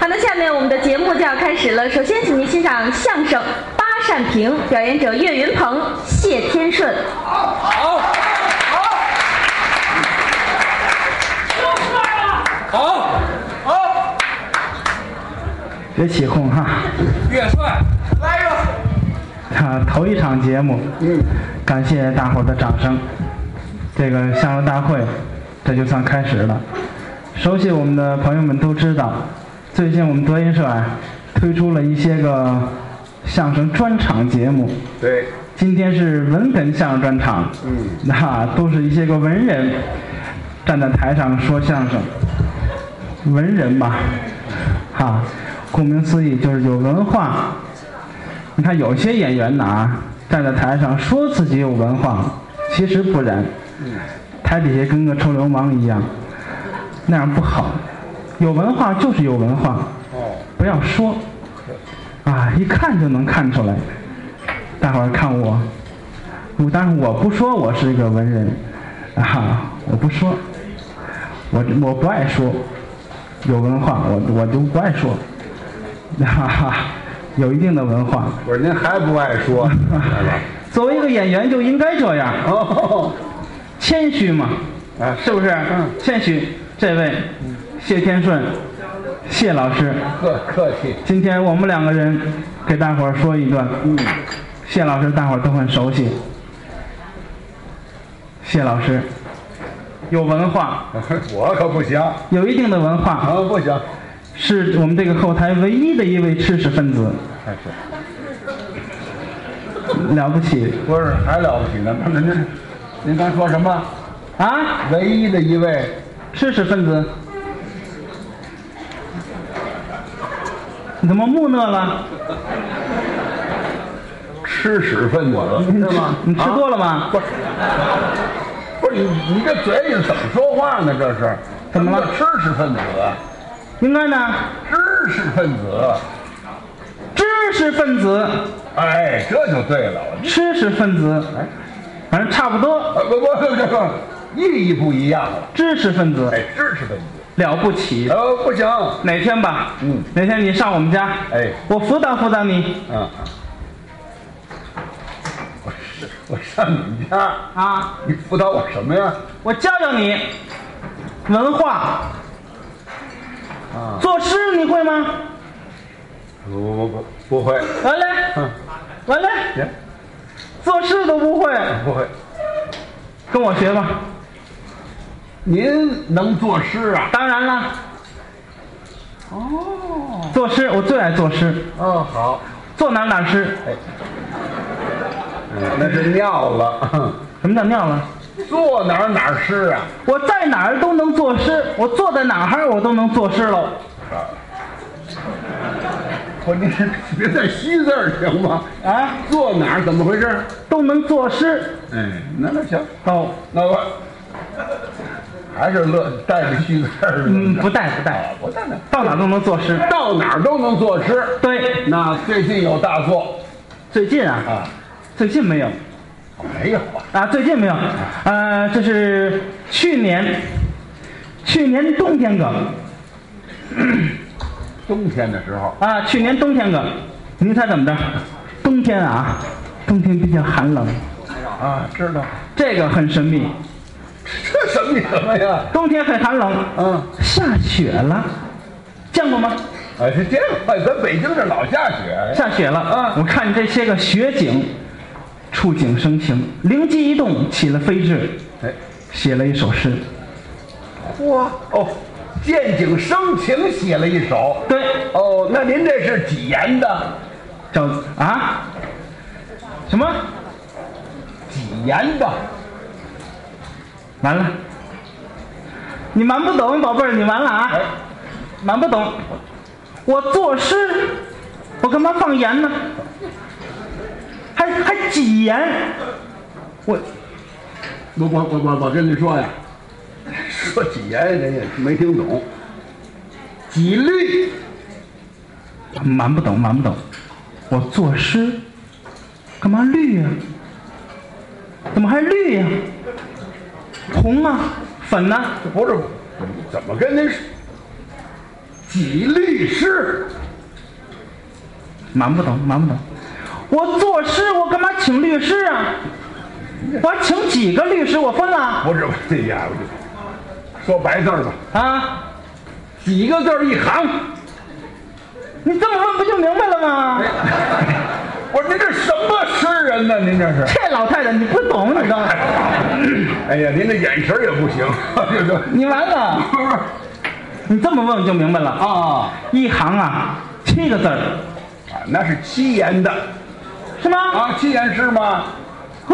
好，那下面我们的节目就要开始了。首先，请您欣赏相声《八扇屏》，表演者岳云鹏、谢天顺。 好， 别起哄哈！ 岳帅，来一个。 头一场节目，感谢大伙儿的掌声。这个相声大会，这就算开始了。熟悉我们的朋友们都知道，最近我们德云社推出了一些个相声专场节目。 对， 今天是文哏相声专场，都是一些个文人站在台上说相声。文人嘛，顾名思义就是有文化。你看有些演员站在台上说自己有文化，其实不然，台底下跟个臭流氓一样，那样不好。有文化就是有文化，不要说，一看就能看出来。大伙儿看我，当然我不说我是一个文人，我不说，我不爱说，有文化我就不爱说。有一定的文化。 不是您还不爱说？ 作为一个演员就应该这样，谦虚嘛，是不是？谦虚。这位谢天顺，谢老师， 客气。 今天我们两个人给大伙儿说一段。谢老师大伙儿都很熟悉。谢老师有文化， 我可不行， 有一定的文化。 不行。 是我们这个后台唯一的一位知识分子，了不起。 不是还了不起呢？您刚说什么？唯一的一位知识分子。你怎么木讷了？ 吃屎分子是吗？ 你吃多了吗？ 不是你这嘴里怎么说话呢？这是怎么了？ 知识分子。 应该呢， 知识分子，这就对了。 知识分子，反正差不多。 意义不一样了。 知识分子， 知识分子了不起。 不行， 哪天吧，哪天你上我们家，我辅导辅导你。 我上你们家你辅导我什么呀？ 我教教你文化。作诗你会吗？ 不会。 完了，作诗都不会。 不会， 跟我学吧。 您能作诗啊？ 当然了。作诗我最爱作诗。 好。 坐哪诗？ 那是尿了。 什么叫尿了？ 坐哪诗啊？ 我在哪儿都能作诗，我坐在哪儿我都能作诗喽。 您别再虚字儿行吗？坐哪儿怎么回事？ 都能作诗。 那行。那我还是带着虚字儿。 不带。到哪儿都能作诗。 到哪儿都能作诗。 对。 那最近有大作？ 最近最近没有。 没有最近没有。这是去年冬天个。 冬天的时候去年冬天个，您猜怎么着？冬天比较寒冷。 知道。 这个很神秘。 这神秘什么呀？ 冬天很寒冷。下雪了，见过吗？ 是见过，咱北京这老下雪。 下雪了。我看这些个雪景。触景生情，灵机一动，起了飞智，写了一首诗。 见景生情，写了一首。 对。 那您这是几言的？ 叫什么？ 几言的？ 完了，你蛮不懂，宝贝儿，你完了蛮不懂。我作诗，我干嘛放盐呢？还几言？我跟你说呀，说几言人也没听懂。几律？ 蛮不懂。我作诗，干嘛绿呀？怎么还绿呀？红粉呢？ 不是，怎么跟您几律师？ 蛮不懂，蛮不懂。我作诗，我干嘛请律师啊？我还请几个律师？我分了。 不是，哎呀，说白字儿吧， 啊， 几个字儿一行。 你这么问不就明白了吗？ 我说您这什么诗人呢？您这是？ 这老太太你不懂，你知道吗？ 哎呀，您这眼神也不行，这个你完了。 不是你这么问就明白了。 啊一行啊，7个字儿， 啊，那是7言的是吗？ 啊，7言诗吗？ 啊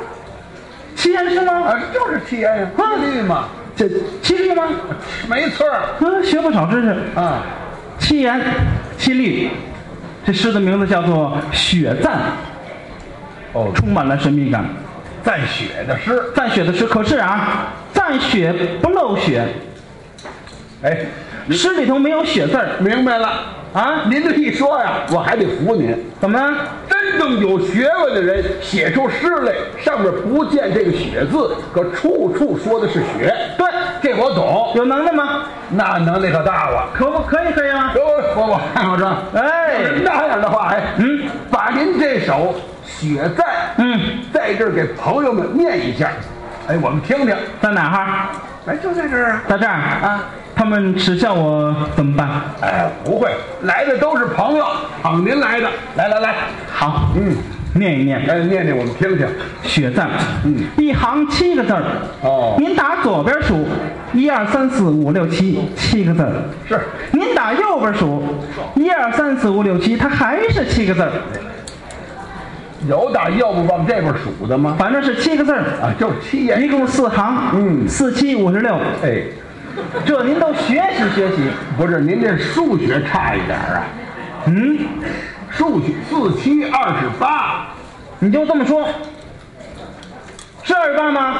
，7言是吗？ 啊，就是7言呀，7律嘛， 这7律吗？ 没错儿学不少知识。 啊。 7言7律，这诗的名字叫做《雪赞》， 哦， 充满了神秘感。 赞雪的诗， 赞雪的诗，可是啊，赞雪不漏雪， 哎， 诗里头没有雪字儿明白了啊？ 您这一说呀，我还得服您。 怎么呢？ 真正有学问的人写出诗来，上面不见这个雪字，可处处说的是雪。 对， 这我懂。 有能耐吗？ 那能耐可大了。 可不可以？可以吗？ 我看看这。 哎， 那样的话，哎，把您这首《雪赞》，在这儿给朋友们念一下，哎，我们听听。 在哪哈？ 哎，就在这儿啊。 在这儿啊。他们耻笑我怎么办？ 哎，不会，来的都是朋友，捧您来的。来， 好，念一念。 哎，念念我们听听。 雪赞，一行7个字儿。 哦， 您打左边数，1、2、3、4、5、6、7，7个字儿。 是。 您打右边数，1、2、3、4、5、6、7，它还是7个字儿。 有打右边往这边数的吗？ 反正是7个字儿啊，就是7言， 一共4行。4、7、56。 哎， 这您都学习学习。 不是，您这数学差一点啊。数学4、7、28， 你就这么说，是28吗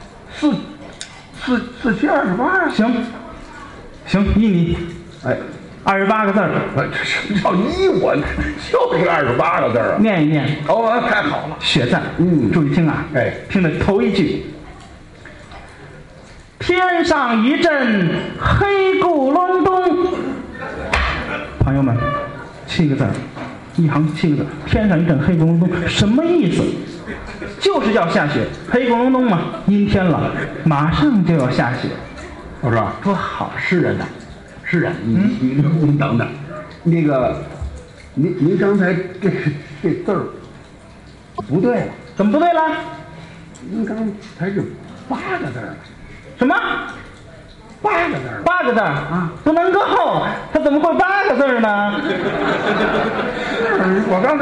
？4、7、28。 行，依你。 哎 ，28个字儿。 这什么叫依我？就是28个字儿啊。 念一念。 哦，太好了。 雪赞。注意听啊。 哎， 听着头一句。天上一阵黑咕隆咚。朋友们，7个字儿，一行7个字。天上一阵黑咕隆咚，什么意思？就是要下雪，黑咕隆咚嘛，阴天了，马上就要下雪。 我说多好，诗人呐，诗人，您等等，那个，您刚才这字儿不对了， 怎么不对了？ 您刚才是8个字儿。 什么 ？8个字儿 ？8个字儿啊？不能够，他怎么会8个字呢？ 我刚才，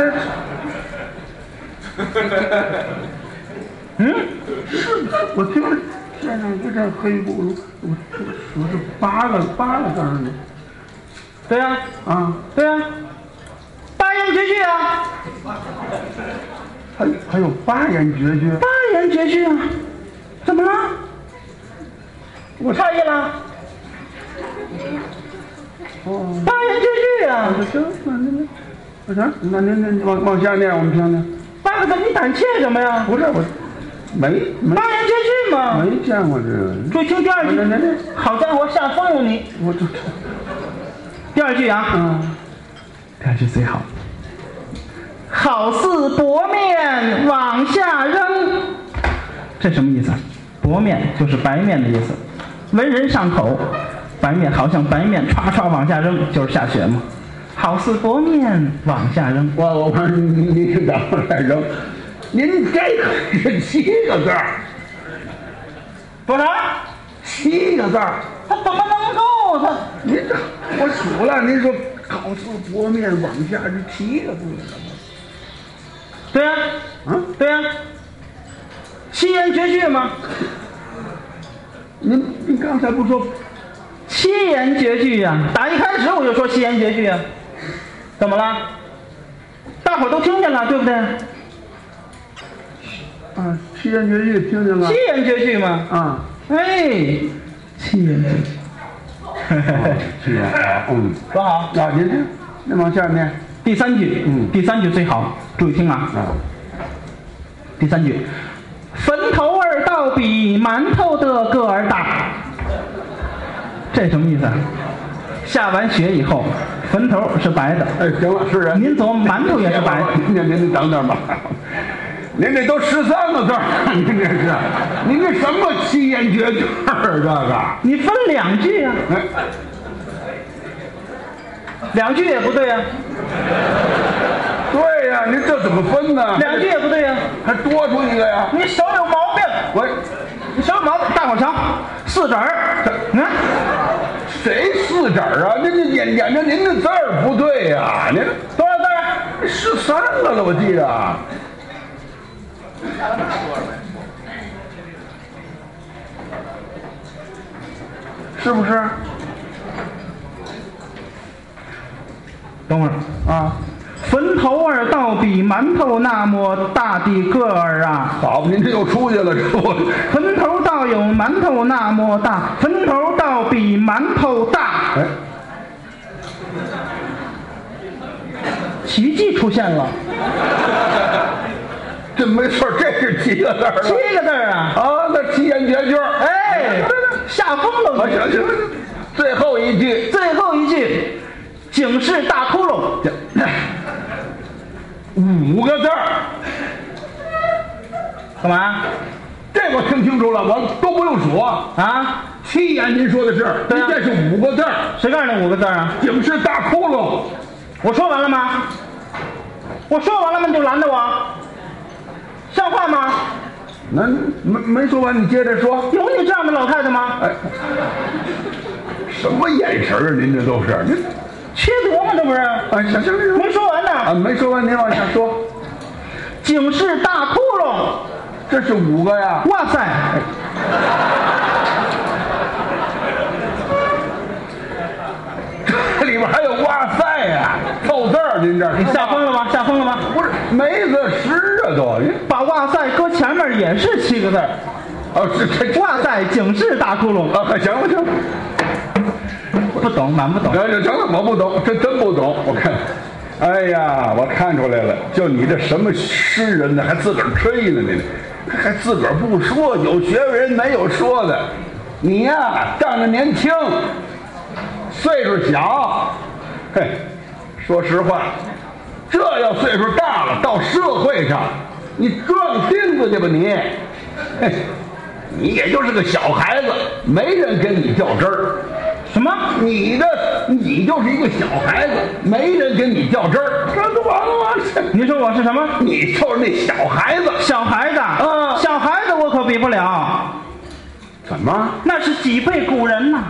是，我听着天上一阵黑咕噜，我是8个字儿呢。 对呀，对呀，8言绝句啊。 还有8言绝句。 8言绝句啊？怎么了？我诧异了。8言绝句啊！ 行，那您往下念，我们听听。 8个字，你胆怯什么呀？ 不是我，没8 言绝句吗？ 没见过这个。 注意听第2句。好家伙，下疯了你！ 我这第2句啊。第2句最好。好似薄面往下扔。这什么意思？薄面就是白面的意思。文人上口，白面好像白面唰唰往下扔，就是下雪嘛。好似薄面往下扔。 我说您等会儿再扔，您这可是7个字儿。 多少 ？7个字儿。 他怎么能够他？ 您这我数了，您说好似薄面往下是7个字儿。 对呀，对呀，7言绝句吗？ 您刚才不说 7言绝句呀？打一开始我就说7言绝句啊，怎么了？大伙儿都听见了，对不对？ 啊，7言绝句听见了。 7言绝句嘛。哎，7言绝句。 7言多好。 啊，您往下面。 第3句，第3句最好，注意听啊。第3句，坟头儿倒比馒头的个儿大。这什么意思？ 下完雪以后，坟头是白的。 哎，行了，是人。 您琢磨馒头也是白的。 您等等吧，您这都13个字儿，您这是，您这什么七言绝句儿？这个你分2句啊，2句也不对啊。 对呀，您这怎么分呢 ？2句也不对呀， 还多出一个呀？ 你手有毛病。你手有毛病，大伙瞧，4指儿。 谁4指儿啊？这眼着您的字儿不对呀，您多少字 ？13个了，我记得。是不是？ 等会儿啊，坟头儿倒比馒头那么大的个儿啊！ 好，您这又出去了，这不？ 坟头倒有馒头那么大，坟头倒比馒头大。 哎， 奇迹出现了。 这没错，这是7个字儿。 7个字儿啊！ 啊，那七言绝句。 哎，吓疯了！ 行，最后一句， 警示大窟窿 ，5个字儿。 干嘛？ 这我听清楚了，我都不用数啊。 7言您说的是， 对啊， 这是5个字儿。 谁告诉你5个字啊？ 警示大窟窿。 我说完了吗？我说完了吗？你就拦着我，像话吗？ 那没说完，你接着说。 有你这样的老太太吗？ 哎，什么眼神啊？您这都是您缺德吗？这不是？ 哎，行， 没说完呢。 啊，没说完，您往下说。 警示大窟窿， 这是5个呀。 哇塞！ 这里边还有哇塞呀，凑字儿，您这你吓疯了吗？吓疯了吗？ 不是，没个诗啊都。 把哇塞搁前面也是7个字儿。 哦，是这哇塞，警示大窟窿。 啊，行了， 不懂，满不懂。 行了，我不懂，真不懂。我看，哎呀，我看出来了，就你这什么诗人呢，还自个儿吹呢，你还自个儿不说，有学问人没有说的。你呀，仗着年轻，岁数小，嘿，说实话，这要岁数大了，到社会上，你撞钉子去吧你，嘿，你也就是个小孩子，没人跟你较真儿。 什么？ 你就是一个小孩子，没人跟你较真儿，这就完了。 你说我是什么？ 你就是那小孩子。 小孩子啊，小孩子我可比不了。 怎么？ 那是几辈古人呐。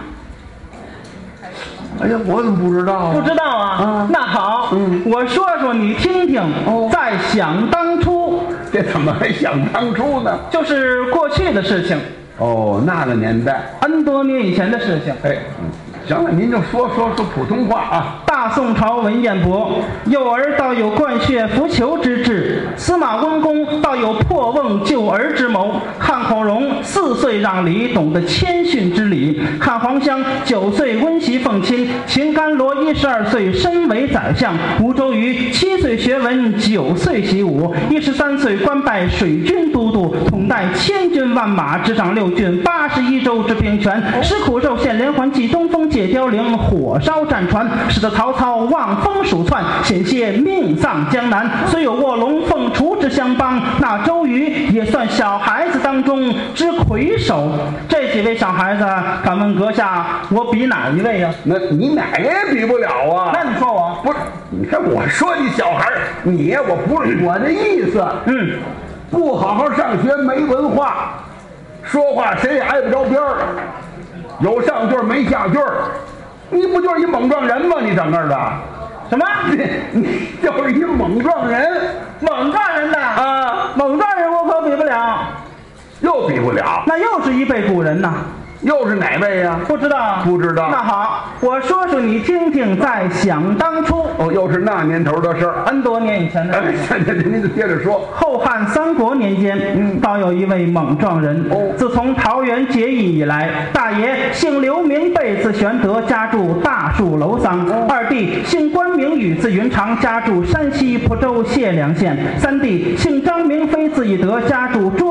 哎呀，我怎么不知道啊？ 不知道啊？那好，我说说你听听。在想当初， 这怎么还想当初呢？ 就是过去的事情。 哦，那个年代 ，N 多年以前的事情。 哎，行了，您就说普通话啊。 大宋朝文彦博，幼儿倒有灌血扶裘之志；司马温公倒有破瓮救儿之谋；汉孔融4岁让梨，懂得谦逊之礼；汉黄香9岁温习奉亲；秦甘罗12岁身为宰相；吴周瑜7岁学文，9岁习武；13岁官拜水军都督，统带1000军万马，执掌6郡81州之兵权，吃苦受限连环计，东风借凋零，火烧战船，使得曹操望风鼠窜，险些命丧江南。虽有卧龙凤雏之相帮，那周瑜也算小孩子当中之魁首。这几位小孩子，敢问阁下，我比哪一位呀？ 那你哪个也比不了啊？ 那你说我不是？你看我说你小孩，你呀，我不是我的意思。不好好上学，没文化，说话谁也挨不着边儿，有上句没下句，你不就是一猛撞人吗？你整个的什么？ 你就是一猛撞人， 猛撞人的啊！猛撞人我可比不了， 又比不了， 那又是一辈古人呐。 又是哪位呀？ 不知道， 不知道。 那好，我说说你听听。在想当初， 哦，又是那年头的事儿 ，N 多年以前的事。 您就接着说。 后汉三国年间，倒有一位猛撞人。自从桃园结义以来，大爷姓刘名备，字玄德，家住大树楼桑；二弟姓关名羽，字云长，家住山西蒲州解良县；三弟姓张名飞，字翼德，家住涿州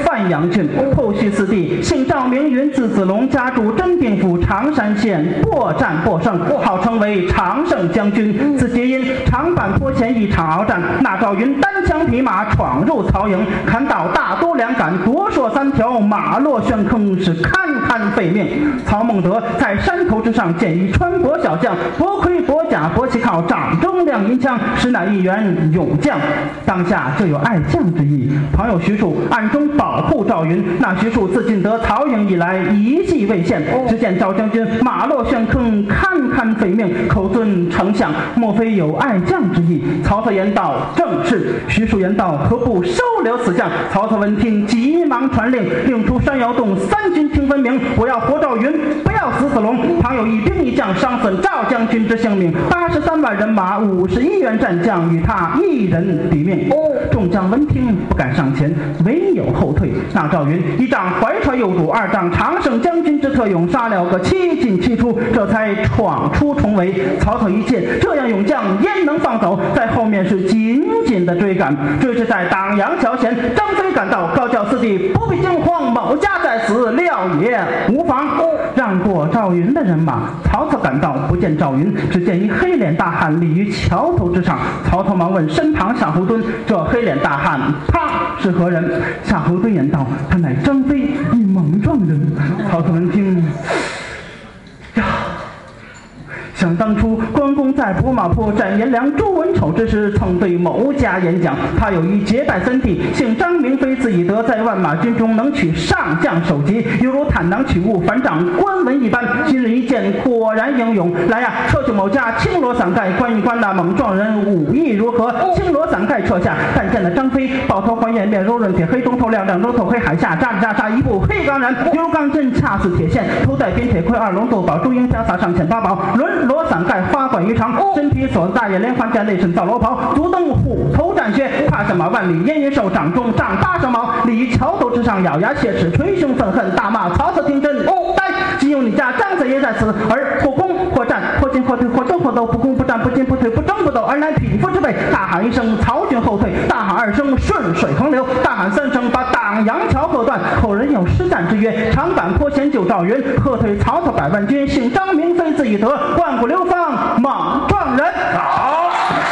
范阳郡，后续四弟，姓赵名云，字子龙，家住真定府常山县，搏战获胜，号称为常胜将军。此皆因长坂坡前一场鏖战，那赵云单枪匹马闯入曹营，砍倒大多两杆，夺槊3条，马落悬坑，是堪堪废命。曹孟德在山头之上见一穿帛小将，薄盔薄甲薄旗靠，掌中亮银枪，实乃一员勇将。当下就有爱将之意，旁有徐庶暗中保护赵云。那徐庶自进得曹营以来，一计未现。只见赵将军马落悬坑，堪堪废命，口尊丞相，莫非有爱将之意？曹操言道：正是。徐庶言道：何不收留此将？曹操闻听，急忙传令，令出山摇动3军听分明，我要活赵云，不要死子龙。旁有一兵一将伤损赵将军之性命，83万人马，51员战将，与他一人抵命。众将闻听，不敢上前，唯有后退。那赵云一仗怀揣幼主，2仗常胜将军之特勇，杀了个7进7出，这才闯出重围。曹操一见这样勇将，焉能放走？在后面是紧紧的追赶，追至在党阳桥前，张飞赶到，高叫四弟不必惊慌，某家在此，料也无妨。让过赵云的人马，曹操赶到，不见赵云，只见一黑脸大汉立于桥头之上。曹操忙问身旁夏侯惇，这黑脸大汉他是何人？夏侯惇言道：他乃张飞，一猛撞人。曹操闻听，呀，想当初关公在博马坡斩颜良、诛文丑之时，曾对某家演讲，他有一结拜3弟，姓张名飞，字翼德，在万马军中能取上将首级，犹如坦囊取物，反掌官文一般。今日一见，果然英勇。来呀，撤去某家青罗伞盖，观一观那猛撞人武艺如何？青罗伞盖撤下，但见那张飞抱头环眼，面柔润铁黑，中透亮，两中透黑，海下扎着扎杀，一步黑钢髯，犹如钢针，恰似铁线，头戴扁铁盔，2龙斗宝，中英夹洒上嵌8宝，轮罗伞盖花冠于长，身披锁子大眼连环战，内衬皂罗袍，足蹬虎头战靴，踏上马万里烟云兽，掌中丈80毛，立于桥头之上，咬牙切齿，捶胸愤恨，大骂曹操听真呆！今有你家张贼爷在此，而或攻或战，或进或退，或争或斗，不攻不战，不进不退，不争不斗，而乃匹夫之辈。大喊1声，曹军后退；大喊2声，顺水横流；大喊3声，把党阳桥割断。后人有诗赞之曰：长坂坡前救赵云，喝退曹操100万军，姓张名飞，字翼德，万古流芳猛撞人。好，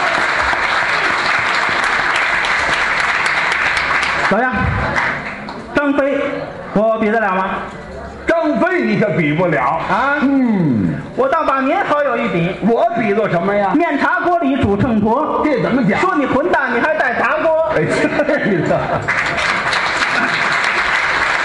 怎么样？张飞，我比得了吗？ 张飞你可比不了啊！我倒把您好有一比。 我比作什么呀？ 面茶锅里煮秤砣， 这怎么讲？ 说你混蛋，你还带茶锅。 哎，这个。